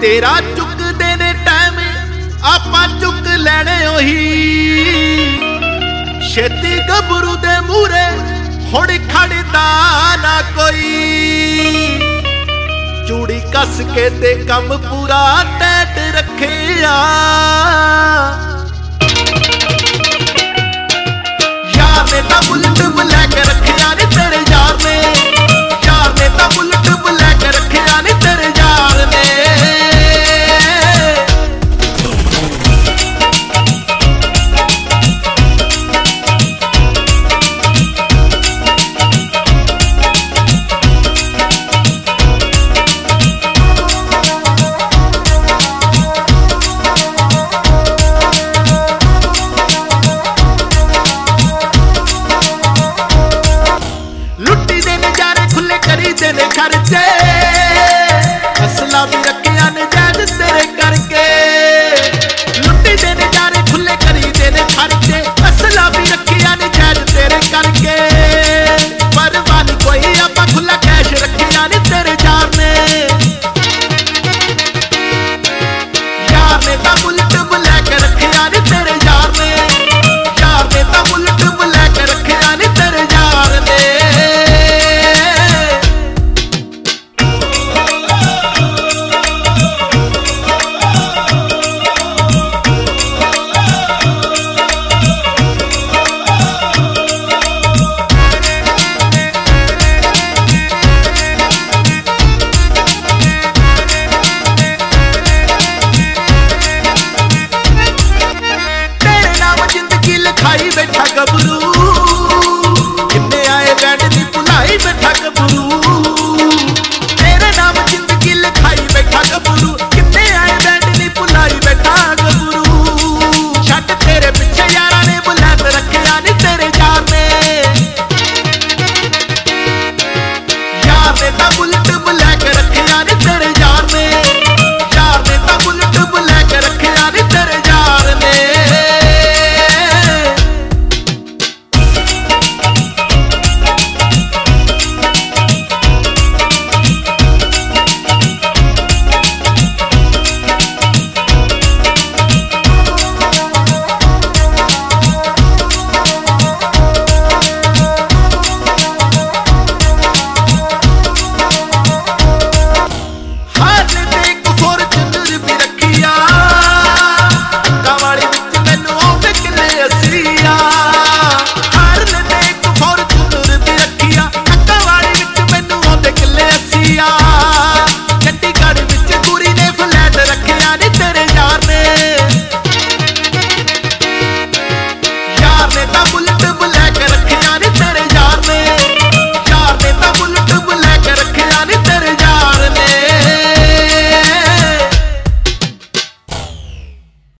तेरा चुकदे ने टाइम आपां चुक लैणे ओही छेती गभरू दे मूरे हुण खड़दा ना कोई चूड़ी कस के ते कम पूरा टैट रखिया यार ने तां बुलेट ब्लैक रखिया नी तेरे यार ने तां बुलेट ब्लैक रखिया नी तेरे यार ने लुट्टी दे नजारे खुले करी दे खर्चे